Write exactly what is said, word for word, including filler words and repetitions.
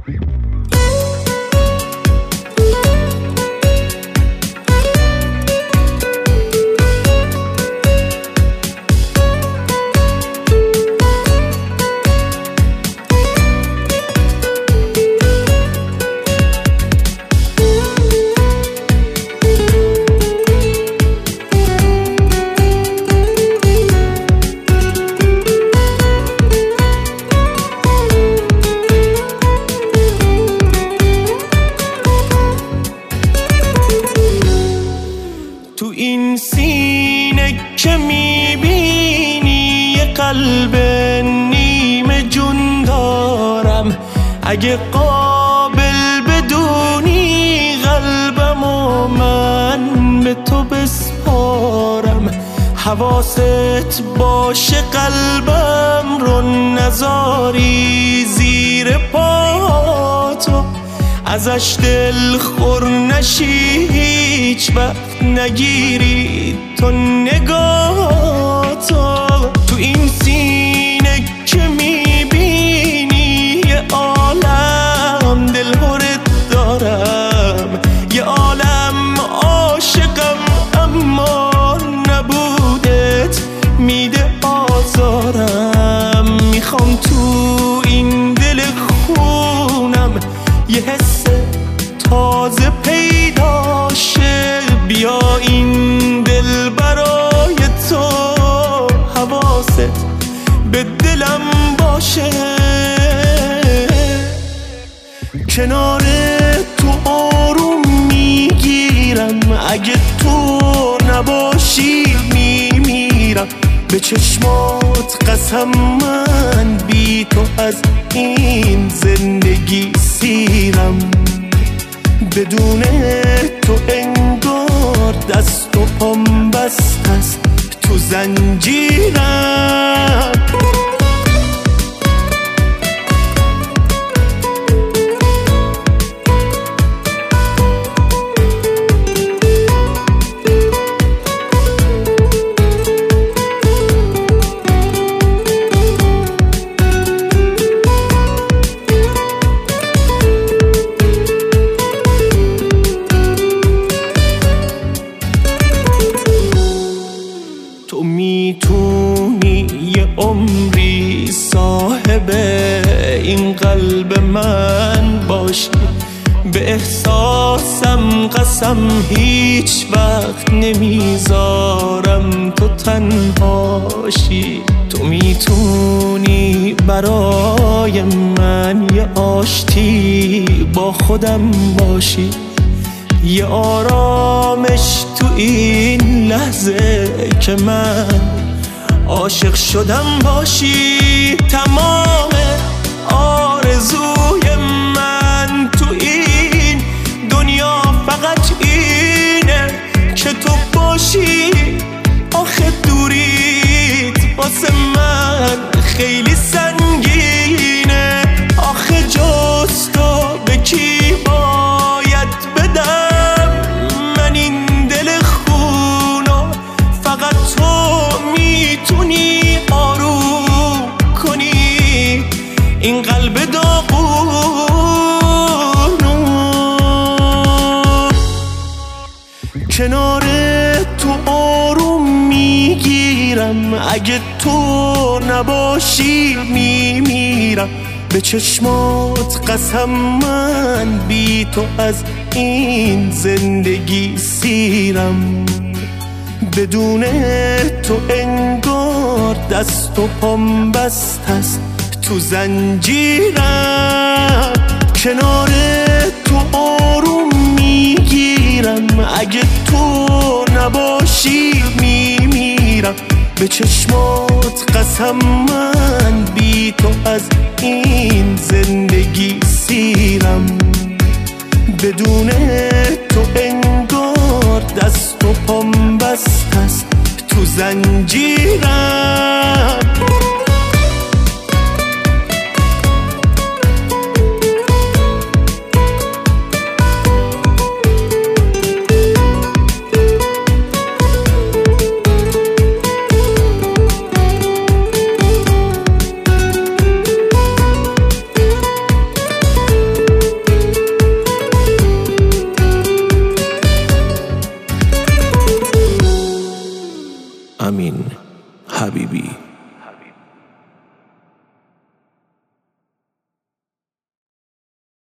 تو این سینه که میبینی یه قلب نیمه جون دارم، اگه قابل بدونی قلبمو من به تو بسپارم. حواست باشه قلبم رو نذاری زیر پاتو، ازش دل خور نشی هیچ وقت نگیری تو نگاهتو. تو این سینه که میبینی یه عالم دلهرت دارم، یه عالم عاشقم اما نبودت میده آزارم. میخوام تو این دل خونم یه حس تازه پیدا شه، بیا این دل برای تو حواست به دلم باشه. کنار تو آروم میگیرم، اگه تو نباشی میمیرم. به چشمات قسم من بی تو از این زندگی سیرم. بدون تو انگار دست و پام بست است تو زنجیرم. تو میتونی یه عمری صاحب این قلب من باشی، به احساسم قسم هیچ وقت نمیذارم تو تنهاشی. تو میتونی برای من یه آشتی با خودم باشی، یه آرامش تو این لحظه که من عاشق شدم باشی. تمام آرزوی من تو این دنیا فقط اینه که تو باشی. آخه دوریت واسه من خیلی سنگینه، آخه جز تو به کی باید بدم من این دل خونو؟ فقط تو میتونی آروم کنی این قلب داغونو. کنار تو آروم میگیرم، اگه تو نباشی میمیرم. به چشمات قسم من بی تو از این زندگی سیرم. بدون تو انگار دست و پام بست است تو زنجیرم. کنار تو آروم میگیرم، اگه تو نباشی میمیرم. به چشمات قسم من بی تو از این زندگی سیرم. بدون تو انگار دست و پام بست است تو زنجیرم. امین حبیبی.